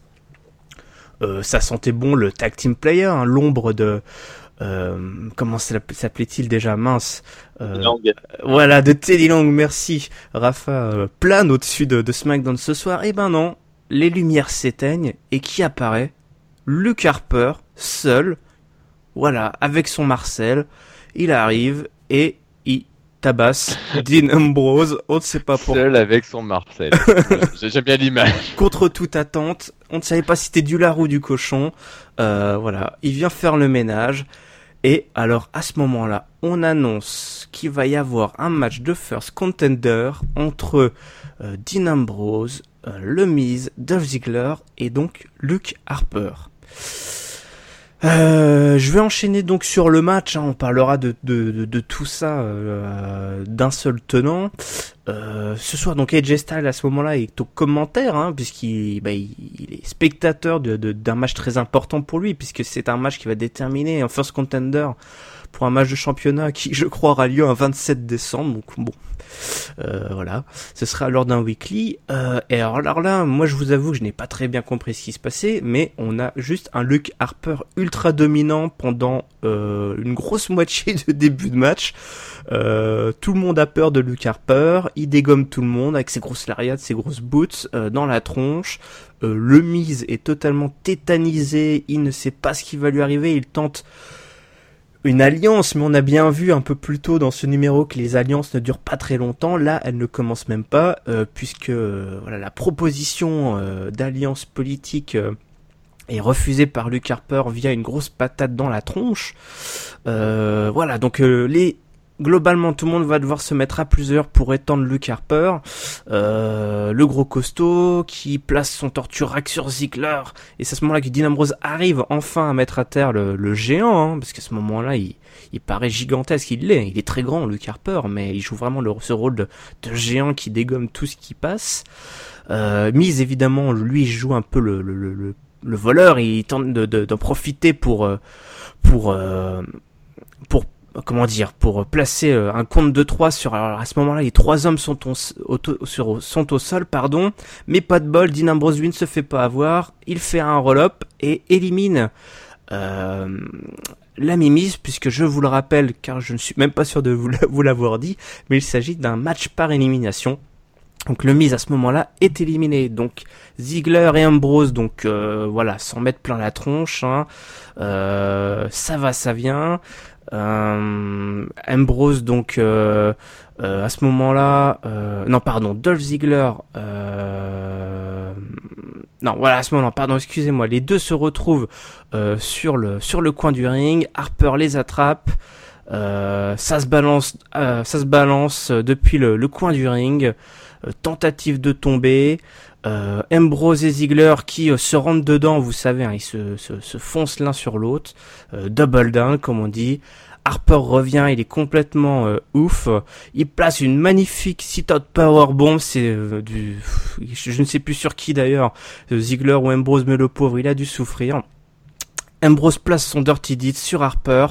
Ça sentait bon le tag team player, l'ombre de comment s'appelait-il déjà, mince, voilà, de Teddy Long, merci Rafa, plane au-dessus de SmackDown ce soir. Et ben non, les lumières s'éteignent et qui apparaît? Luke Harper, seul, voilà, avec son Marcel, il arrive et il tabasse Dean Ambrose, on ne sait pas pourquoi. Seul avec son Marcel. J'aime bien l'image. Contre toute attente, on ne savait pas si c'était du lard ou du cochon. Voilà, il vient faire le ménage. Et alors, à ce moment-là, on annonce qu'il va y avoir un match de First Contender entre Dean Ambrose, le Miz, Dolph Ziggler et donc Luke Harper. Je vais enchaîner donc sur le match, on parlera de tout ça d'un seul tenant. Ce soir donc AJ Styles à ce moment-là est au commentaire, puisqu'il il est spectateur d'un match très important pour lui, puisque c'est un match qui va déterminer un First Contender pour un match de championnat qui, je crois, aura lieu un 27 décembre. Donc bon, voilà, ce sera lors d'un weekly. Et alors là, moi je vous avoue que je n'ai pas très bien compris ce qui se passait, mais on a juste un Luke Harper ultra dominant pendant une grosse moitié de début de match. Tout le monde a peur de Luke Harper, il dégomme tout le monde avec ses grosses lariats, ses grosses boots dans la tronche. Le Miz est totalement tétanisé, il ne sait pas ce qui va lui arriver, il tente une alliance, mais on a bien vu un peu plus tôt dans ce numéro que les alliances ne durent pas très longtemps. Là, elles ne commencent même pas, puisque voilà, la proposition d'alliance politique est refusée par Luke Harper via une grosse patate dans la tronche. Voilà, donc les globalement, tout le monde va devoir se mettre à plusieurs pour étendre Luke Harper. Le gros costaud qui place son torture rack sur Ziggler. Et c'est à ce moment-là que Dean Ambrose arrive enfin à mettre à terre le géant, hein, parce qu'à ce moment-là, il paraît gigantesque. Il est très grand, Luke Harper, mais il joue vraiment ce rôle de géant qui dégomme tout ce qui passe. Miz, évidemment, lui, joue un peu le voleur. Il tente d'en profiter pour placer un compte de 3 sur. Alors à ce moment-là, les 3 hommes sont au sol, pardon, mais pas de bol. Dean Ambrose lui ne se fait pas avoir. Il fait un roll-up et élimine la Miz, puisque je vous le rappelle, car je ne suis même pas sûr de vous l'avoir dit, mais il s'agit d'un match par élimination. Donc le Miz à ce moment-là est éliminé. Donc Ziggler et Ambrose, donc voilà, s'en mettent plein la tronche. Hein. Ça va, ça vient. Ambrose donc à ce moment-là, Dolph Ziggler. À ce moment-là, excusez-moi. Les deux se retrouvent sur le coin du ring. Harper les attrape. Ça se balance depuis le coin du ring. Tentative de tomber. Ambrose et Ziggler qui se rentrent dedans, vous savez, hein, ils se foncent l'un sur l'autre. Double down, comme on dit. Harper revient, il est complètement ouf. Il place une magnifique sit-out powerbomb. C'est je ne sais plus sur qui d'ailleurs, Ziggler ou Ambrose, mais le pauvre, il a dû souffrir. Ambrose place son Dirty Deeds sur Harper.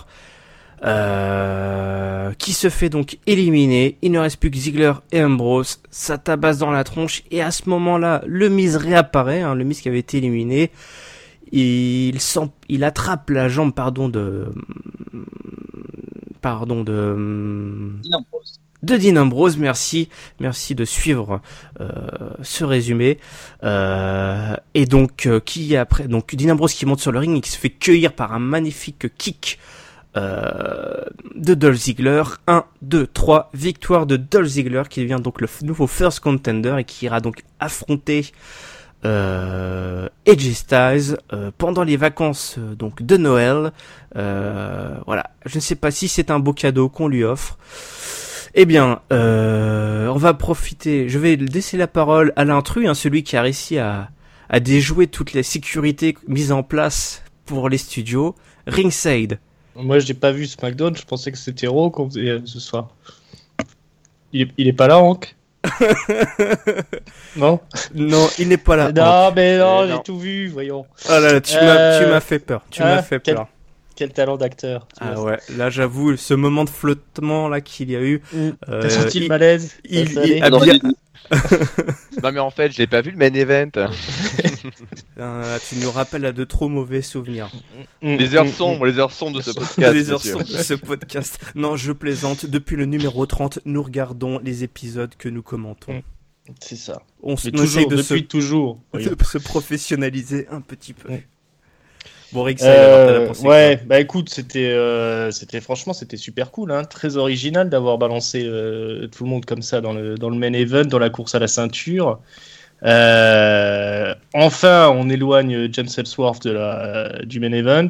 Qui se fait donc éliminer. Il ne reste plus que Ziggler et Ambrose. Ça tabasse dans la tronche. Et à ce moment-là, le Miz réapparaît. Hein, le Miz qui avait été éliminé. Il attrape la jambe, de Dean Ambrose. Merci de suivre ce résumé. Et donc Dean Ambrose qui monte sur le ring et qui se fait cueillir par un magnifique kick de Dolph Ziggler. 1, 2, 3, victoire de Dolph Ziggler qui devient donc le nouveau first contender et qui ira donc affronter AJ Styles pendant les vacances donc de Noël. Voilà, je ne sais pas si c'est un beau cadeau qu'on lui offre. Eh bien, on va profiter. Je vais laisser la parole à l'intrus, hein, celui qui a réussi à déjouer toutes les sécurités mises en place pour les studios. Ringside. Moi, je n'ai pas vu SmackDown, je pensais que c'était Raw qu'on faisait ce soir. Il est pas là, Hank? Non, il n'est pas là. Non, j'ai tout vu, voyons. Ah là, tu m'as fait peur. Peur. Quel talent d'acteur. Ouais, là j'avoue, ce moment de flottement là qu'il y a eu. T'as senti le malaise? Non mais en fait, je l'ai pas vu le main event. Tu nous rappelles à de trop mauvais souvenirs. Les heures sombres de ce podcast. Les heures sombres de ce podcast. Non, je plaisante. Depuis le numéro 30, nous regardons les épisodes que nous commentons. C'est ça. On essaye de se professionnaliser un petit peu. Bon, Rick, alors t'as la pensée. Ouais, bah écoute, c'était franchement, c'était super cool, hein, très original d'avoir balancé tout le monde comme ça dans le main event, dans la course à la ceinture. Enfin, on éloigne James Ellsworth du main event.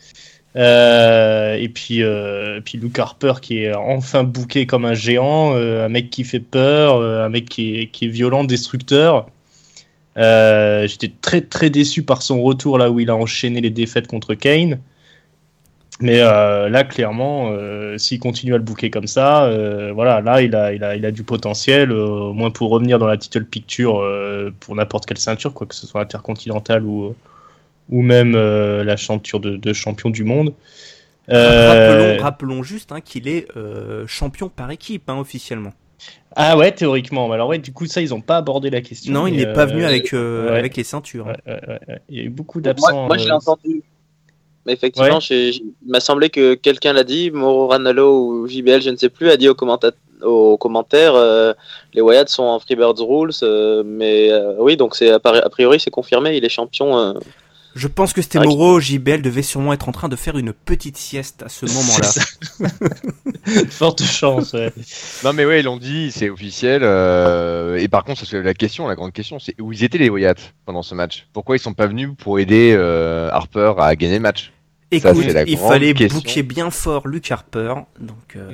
Et puis Luke Harper qui est enfin booké comme un géant, un mec qui fait peur, un mec qui est violent, destructeur. J'étais très très déçu par son retour là où il a enchaîné les défaites contre Kane, mais là clairement s'il continue à le booker comme ça, voilà, là il a du potentiel, au moins pour revenir dans la title picture pour n'importe quelle ceinture, quoi que ce soit intercontinentale ou même la ceinture de champion du monde. Rappelons juste qu'il est champion par équipe, hein, officiellement. Ah ouais, théoriquement. Alors ouais, du coup ça ils ont pas abordé la question. Non, il n'est pas venu avec les ceintures. Ouais. Il y a eu beaucoup d'absents. Moi je l'ai entendu. Mais effectivement, il m'a semblé que quelqu'un l'a dit, Mauro Ranallo ou JBL, je ne sais plus, a dit aux commentaires, les Wyatt sont en Freebirds Rules, mais oui, donc c'est a priori c'est confirmé, il est champion. Je pense que c'était Mauro. JBL devait sûrement être en train de faire une petite sieste à ce moment-là. Forte chance, ouais. Non mais ouais, ils l'ont dit, c'est officiel. Et par contre, ça se lève la grande question, c'est où ils étaient les Wyatt pendant ce match? Pourquoi ils sont pas venus pour aider Harper à gagner le match? Écoute, il fallait booker bien fort Luke Harper, donc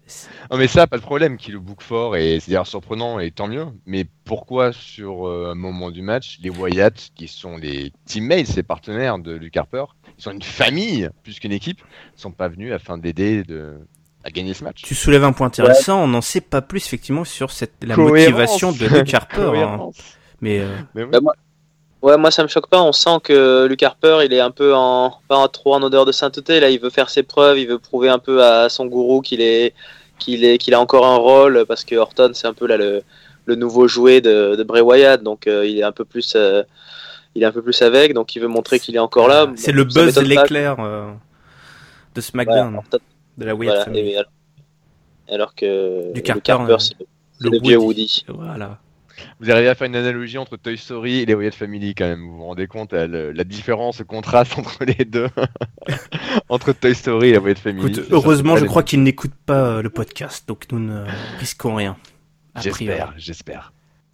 Non mais ça, pas de problème, qu'il le book fort et c'est d'ailleurs surprenant et tant mieux. Mais pourquoi sur un moment du match, les Wyatt, qui sont les teammates, les partenaires de Luke Harper, ils sont une famille plus qu'une équipe, sont pas venus afin d'aider à gagner ce match? Tu soulèves un point intéressant, on n'en sait pas plus effectivement sur la motivation de Luke Harper. Hein. Mais oui. Moi ça me choque pas, on sent que Luke Harper il est un peu trop en odeur de sainteté, là il veut faire ses preuves, il veut prouver un peu à son gourou qu'il a encore un rôle, parce que Orton c'est un peu là le nouveau jouet de Bray Wyatt, donc il est un peu plus avec, donc il veut montrer qu'il est encore là. C'est le buzz de l'éclair de SmackDown, de la Wyatt family. Alors que Luke Harper c'est le vieux Woody. Voilà. Vous arrivez à faire une analogie entre Toy Story et les Wyatt Family quand même. Vous vous rendez compte la différence, le contraste entre les deux, entre Toy Story et la Wyatt Family. Écoute, heureusement, je crois qu'ils n'écoutent pas le podcast, donc nous ne risquons rien. J'espère.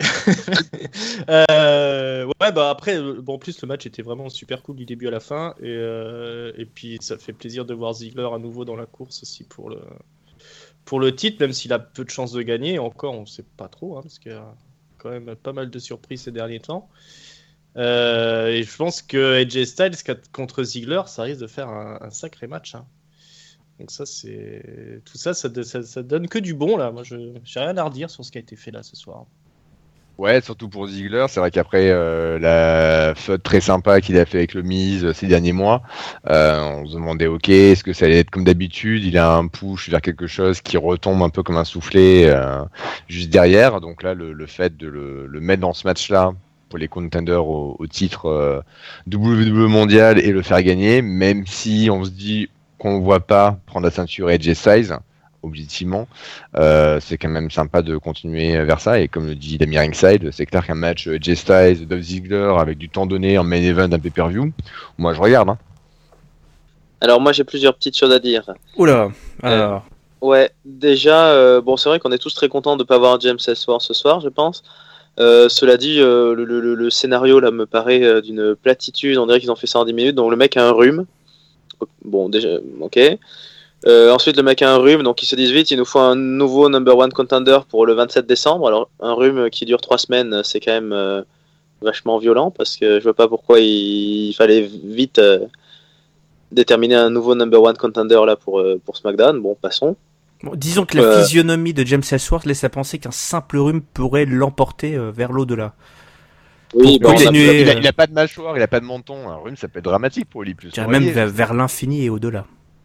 Après, en plus le match était vraiment super cool du début à la fin et puis ça fait plaisir de voir Ziggler à nouveau dans la course aussi pour le titre, même s'il a peu de chances de gagner. Encore, on sait pas trop, hein, parce qu'il y a quand même pas mal de surprises ces derniers temps. Et je pense que AJ Styles contre Ziggler, ça risque de faire un sacré match. Hein. Donc ça, ça donne que du bon là. Moi, j'ai rien à redire sur ce qui a été fait là ce soir. Ouais, surtout pour Ziggler, c'est vrai qu'après la feud très sympa qu'il a fait avec le Miz ces derniers mois, on se demandait ok, est-ce que ça allait être comme d'habitude, il a un push vers quelque chose qui retombe un peu comme un soufflet juste derrière, donc là le fait de le mettre dans ce match-là pour les contenders au titre WWE mondial et le faire gagner, même si on se dit qu'on ne voit pas prendre la ceinture AJ Styles, objectivement, c'est quand même sympa de continuer vers ça, et comme le dit Damien Ringside, c'est clair qu'un match AJ Styles, Dolph Ziggler avec du temps donné en main event d'un pay-per-view, moi je regarde. Hein. Alors moi j'ai plusieurs petites choses à dire. Oula, alors... Ouais, déjà, c'est vrai qu'on est tous très contents de ne pas voir James Ellsworth ce soir, je pense. Cela dit, le scénario là me paraît d'une platitude, on dirait qu'ils ont fait ça en 10 minutes, donc le mec a un rhume. Bon, déjà, ok. Ensuite, le mec a un rhume, donc ils se disent vite, il nous faut un nouveau number one contender pour le 27 décembre. Alors, un rhume qui dure 3 semaines, c'est quand même vachement violent, parce que je vois pas pourquoi il fallait vite déterminer un nouveau number one contender là pour SmackDown. Bon, passons. Bon, disons que la physionomie de James Ellsworth laisse à penser qu'un simple rhume pourrait l'emporter vers l'au-delà. Oui, il a pas de mâchoire, il a pas de menton. Un rhume, ça peut être dramatique pour lui. Plus même vers l'infini et au-delà.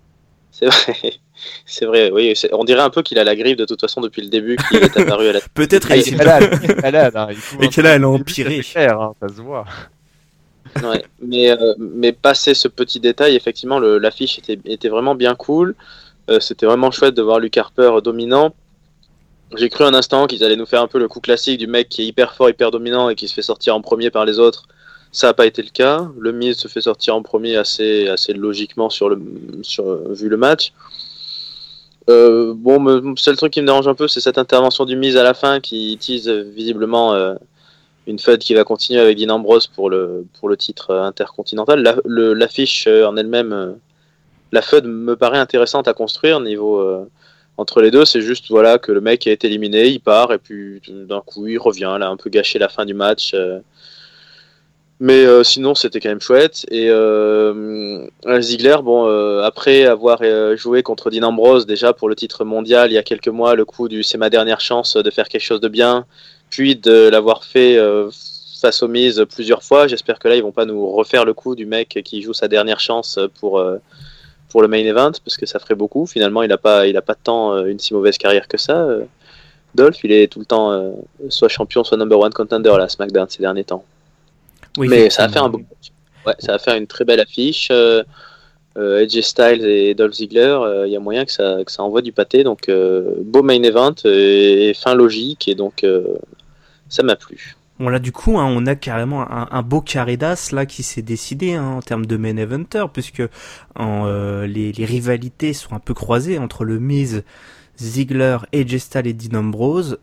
C'est vrai, oui. On dirait un peu qu'il a la grippe de toute façon depuis le début, qu'il est apparu à la. Peut-être il est malade. Hein. Et qu'elle a empiré. Ça se voit. Ouais, mais passé ce petit détail, effectivement, l'affiche était vraiment bien cool. C'était vraiment chouette de voir Luke Harper dominant. J'ai cru un instant qu'ils allaient nous faire un peu le coup classique du mec qui est hyper fort, hyper dominant et qui se fait sortir en premier par les autres. Ça n'a pas été le cas. Le Miz se fait sortir en premier assez logiquement vu le match. Le seul truc qui me dérange un peu, c'est cette intervention du Miz à la fin qui utilise visiblement une feud qui va continuer avec Dean Ambrose pour le titre intercontinental. L'affiche en elle-même, la feud me paraît intéressante à construire niveau entre les deux. C'est juste que le mec a été éliminé, il part et puis d'un coup il revient, là un peu gâché la fin du match. Mais sinon c'était quand même chouette. Et Ziggler, après avoir joué contre Dean Ambrose déjà pour le titre mondial il y a quelques mois, le coup du c'est ma dernière chance de faire quelque chose de bien, puis de l'avoir fait face aux Miz plusieurs fois, j'espère que là ils vont pas nous refaire le coup du mec qui joue sa dernière chance pour le main event, parce que ça ferait beaucoup. Finalement il a pas tant une si mauvaise carrière que ça. Dolph, il est tout le temps soit champion soit number one contender là, SmackDown ces derniers temps. Oui, mais ça va faire un beau match. Ouais, ça va faire une très belle affiche. AJ Styles et Dolph Ziggler, il y a moyen que ça envoie du pâté. Donc, beau main event et fin logique. Et donc, ça m'a plu. Bon, là, du coup, on a carrément un beau carré d'as là qui s'est décidé en termes de main eventer, puisque les rivalités sont un peu croisées entre le Miz, Ziggler, AJ Styles et Dean Ambrose.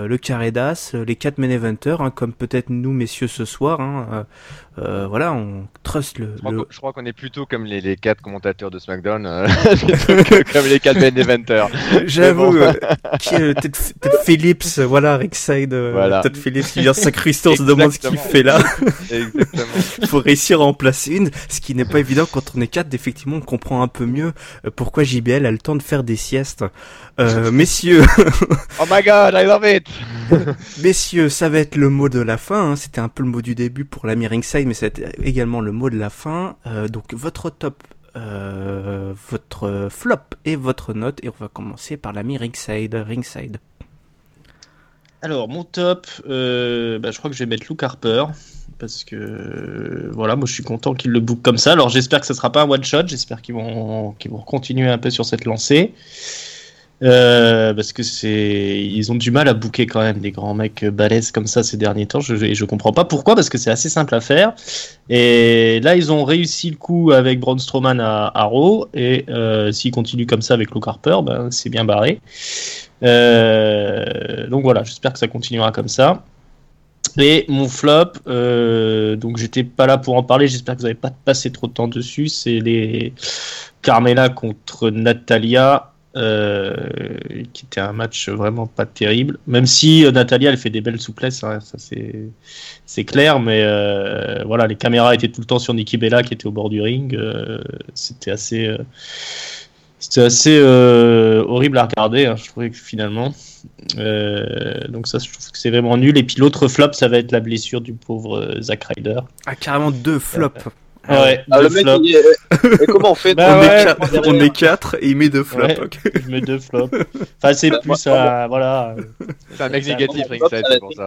le carré d'as, les 4 main eventers, hein, comme peut-être nous messieurs ce soir. Hein, voilà, on trust Je crois qu'on est plutôt comme les 4 commentateurs de SmackDown, plutôt que comme les 4 main eventers. J'avoue, Ted Phillips, voilà, Ringside, Ted Phillips qui vient s'incruster, on se demande ce qu'il fait là. Exactement. Faut réussir à en placer une, ce qui n'est pas évident quand on est 4. Effectivement, on comprend un peu mieux pourquoi JBL a le temps de faire des siestes. Messieurs. Oh my god, I love it. Messieurs, ça va être le mot de la fin. Hein. C'était un peu le mot du début pour l'ami Ringside, mais c'est également le mot de la fin. Donc votre top, votre flop et votre note. Et on va commencer par l'ami Ringside. Alors, mon top, je crois que je vais mettre Luke Harper. Parce que voilà, moi je suis content qu'ils le bookent comme ça. Alors j'espère que ça sera pas un one shot. J'espère qu'ils vont continuer un peu sur cette lancée. Parce que ils ont du mal à booker quand même des grands mecs balèzes comme ça ces derniers temps. Je comprends pas pourquoi, parce que c'est assez simple à faire. Et là ils ont réussi le coup avec Braun Strowman à Raw. Et s'ils continuent comme ça avec Luke Harper, c'est bien barré. Donc voilà, j'espère que ça continuera comme ça. Et mon flop, donc j'étais pas là pour en parler, j'espère que vous n'avez pas passé trop de temps dessus, c'est les Carmella contre Natalya, qui était un match vraiment pas terrible, même si Natalya elle fait des belles souplesses, hein, ça c'est clair, mais voilà, les caméras étaient tout le temps sur Nikki Bella qui était au bord du ring, c'était assez horrible à regarder, hein, je trouvais que finalement. Donc ça, je trouve que c'est vraiment nul. Et puis l'autre flop, ça va être la blessure du pauvre Zack Ryder. Ah, carrément 2 flops. Ouais, le mec, et comment on fait On est 4 et il met 2 flops. Ouais, okay. Il met 2 flops. Enfin, c'est plus voilà. C'est un mec négatif, Ringside, c'est pour ça.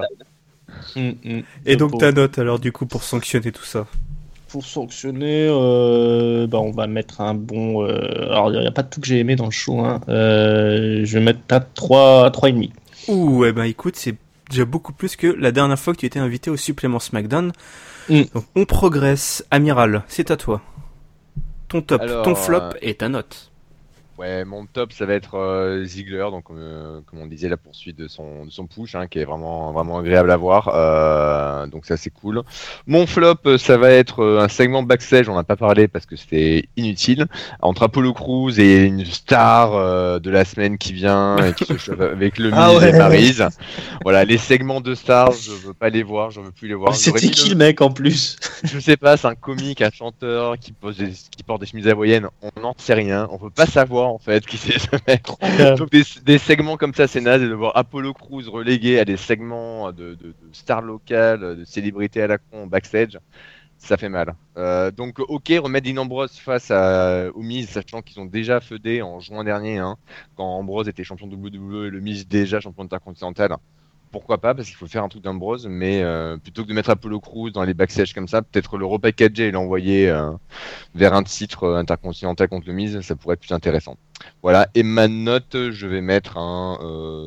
Et donc ta note alors du coup pour sanctionner tout ça? Pour sanctionner, on va mettre un bon. Alors il n'y a pas tout que j'ai aimé dans le show. Hein. Je vais mettre à 3,5. Ouh, écoute, c'est déjà beaucoup plus que la dernière fois que tu étais invité au supplément SmackDown. Donc on progresse. Amiral, c'est à toi. Ton top, ton flop et ta note. Ouais, mon top, ça va être Ziggler, donc comme on disait, la poursuite de son push, hein, qui est vraiment vraiment agréable à voir. Donc ça c'est cool. Mon flop, ça va être un segment backstage, on n'a pas parlé parce que c'était inutile, entre Apollo Crews et une star de la semaine qui vient et qui se chauffe avec le Miz et Maryse. Voilà, les segments de stars, je veux pas les voir, j'en veux plus les voir. C'était qui le mec en plus? Je sais pas, c'est un comique, un chanteur qui porte des chemises hawaïennes, on n'en sait rien, on peut pas savoir en fait qui c'est ce mec. Donc des segments comme ça c'est naze, et de voir Apollo Crews relégué à des segments de stars locales, de célébrités à la con backstage, ça fait mal. Donc ok, remettre Dean Ambrose face au Miz, sachant qu'ils ont déjà feudé en juin dernier, hein, quand Ambrose était champion de WWE et le Miz déjà champion intercontinental. Pourquoi pas, parce qu'il faut faire un truc d'Ambrose, mais plutôt que de mettre Apollo Crews dans les backstage comme ça, peut-être le repackager et l'envoyer vers un titre intercontinental contre le Miz, ça pourrait être plus intéressant. Voilà, et ma note, je vais mettre un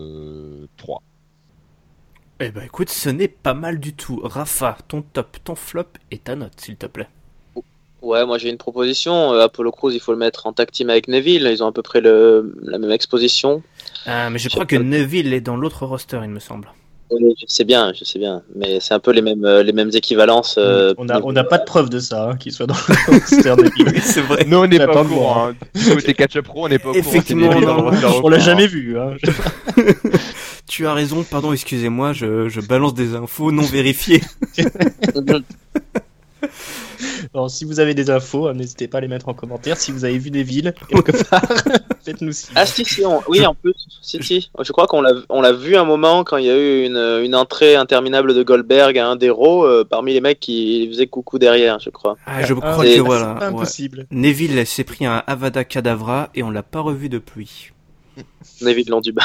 3. Eh ben écoute, ce n'est pas mal du tout. Rafa, ton top, ton flop et ta note, s'il te plaît. Ouais, moi j'ai une proposition. Apollo Crews, il faut le mettre en tag team avec Neville. Ils ont à peu près la même exposition. Ah, mais je crois que Neville est dans l'autre roster, il me semble. Oui, je sais bien, mais c'est un peu les mêmes équivalences. On n'a pas de preuve de ça, hein, qu'il soit dans le roster Neville. Oui, c'est vrai. Nous, on n'est pas au courant. Du côté Catch-Up Pro, on n'est pas au courant. Effectivement, on l'a jamais vu. Hein. Tu as raison, pardon, excusez-moi, je balance des infos non vérifiées. Alors, si vous avez des infos, n'hésitez pas à les mettre en commentaire. Si vous avez vu des villes quelque part, faites-nous signe. Ah si, oui, en plus, si. Je crois qu'on l'a vu un moment quand il y a eu une entrée interminable de Goldberg à un des Raw, parmi les mecs qui faisaient coucou derrière, je crois. Ah, je crois que voilà. C'est pas impossible. Ouais. Neville s'est pris un Avada Kedavra et on l'a pas revu depuis. Neville Londuba.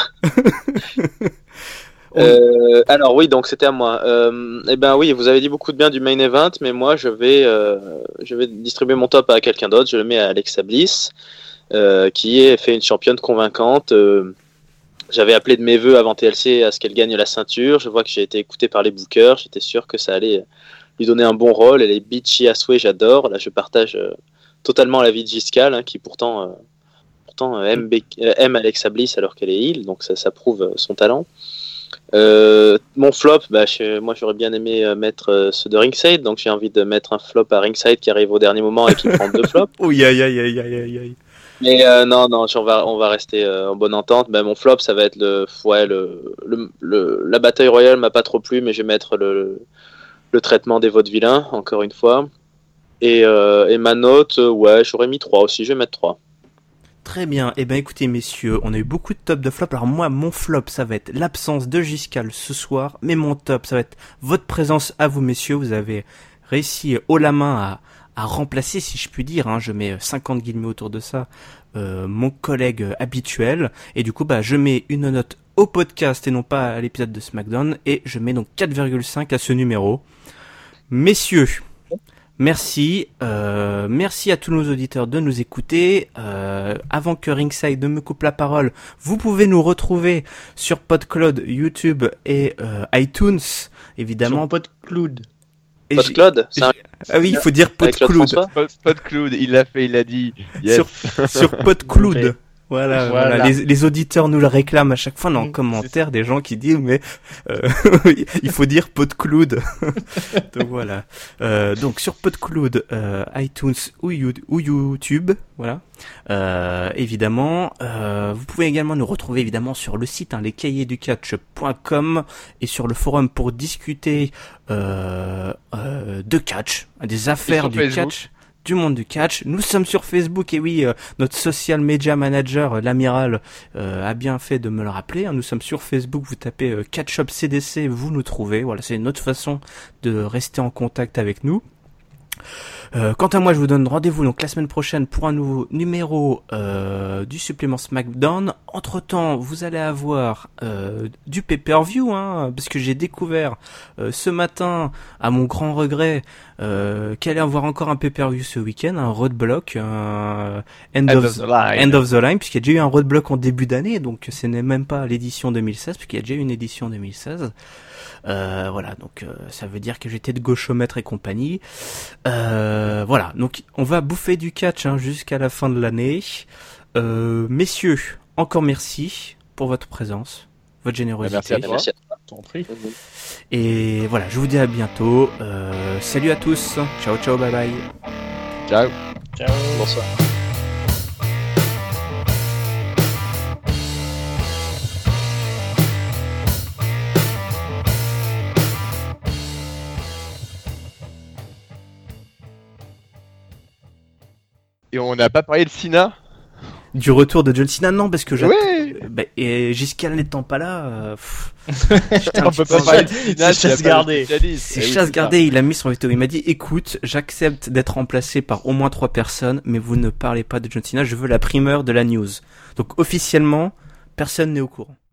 Alors oui, donc c'était à moi. Eh ben oui, vous avez dit beaucoup de bien du main event, mais moi je vais distribuer mon top à quelqu'un d'autre. Je le mets à Alexa Bliss, qui a fait une championne convaincante. J'avais appelé de mes vœux avant TLC à ce qu'elle gagne la ceinture. Je vois que j'ai été écouté par les bookers. J'étais sûr que ça allait lui donner un bon rôle. Elle est bitchy à souhait, j'adore. Là, je partage totalement l'avis de Giscal, hein, qui pourtant aime Alexa Bliss alors qu'elle est heel, donc ça prouve son talent. Mon flop, moi j'aurais bien aimé mettre ceux de Ringside, donc j'ai envie de mettre un flop à Ringside qui arrive au dernier moment et qui prend 2 flops. Oui, aïe, aïe, aïe, aïe, aïe, aïe. Mais non, on va rester en bonne entente. Mon flop, ça va être la bataille royale m'a pas trop plu, mais je vais mettre le traitement des vaudevillains, encore une fois. Et ma note, j'aurais mis 3 aussi, je vais mettre 3. Très bien. Eh ben, écoutez, messieurs, on a eu beaucoup de top de flop. Alors moi, mon flop, ça va être l'absence de Giscal ce soir. Mais mon top, ça va être votre présence à vous, messieurs. Vous avez réussi haut la main à remplacer, si je puis dire, hein, je mets 50 guillemets autour de ça, mon collègue habituel. Et du coup, je mets une note au podcast et non pas à l'épisode de SmackDown. Et je mets donc 4,5 à ce numéro. Messieurs, merci. Merci à tous nos auditeurs de nous écouter. Avant que Ringside ne me coupe la parole, vous pouvez nous retrouver sur PodCloud, YouTube et iTunes, évidemment. Sur PodCloud. PodCloud, ah oui, il faut dire PodCloud. PodCloud, il l'a fait, il a dit. Yes. Sur PodCloud. Voilà. Les auditeurs nous le réclament à chaque fois en commentaire, des gens qui disent mais il faut dire PodCloud. Donc voilà. Donc sur PodCloud, iTunes ou YouTube, voilà. Évidemment, vous pouvez également nous retrouver évidemment sur le site lescahiers-du-catch.com et sur le forum pour discuter de catch, des affaires du Facebook. Catch. Du monde du catch. Nous sommes sur Facebook et oui, notre social media manager, l'amiral, a bien fait de me le rappeler. Nous sommes sur Facebook, vous tapez Catch Up CDC, vous nous trouvez. Voilà, c'est une autre façon de rester en contact avec nous. Quant à moi, je vous donne rendez-vous donc la semaine prochaine pour un nouveau numéro du supplément SmackDown. Entre-temps, vous allez avoir du pay-per-view, parce que j'ai découvert ce matin, à mon grand regret, qu'il allait avoir encore un pay-per-view ce week-end, un roadblock, End of the Line, puisqu'il y a déjà eu un roadblock en début d'année, donc ce n'est même pas l'édition 2016, puisqu'il y a déjà eu une édition 2016. Voilà, donc ça veut dire que j'étais de gauchomètre et compagnie. Voilà, donc on va bouffer du catch jusqu'à la fin de l'année. Messieurs, encore merci pour votre présence, votre générosité. Merci à toi. Et voilà, je vous dis à bientôt. Salut à tous. Ciao, ciao, bye bye. Ciao. Ciao. Bonsoir. Et on n'a pas parlé de Cena. Du retour de John Cena, non, parce que et Giscal n'étant pas là, on peut pas parler de Cena, c'est chasse gardée. C'est chasse gardée, il a mis son veto. Il m'a dit, écoute, j'accepte d'être remplacé par au moins 3 personnes, mais vous ne parlez pas de John Cena, je veux la primeur de la news. Donc officiellement, personne n'est au courant.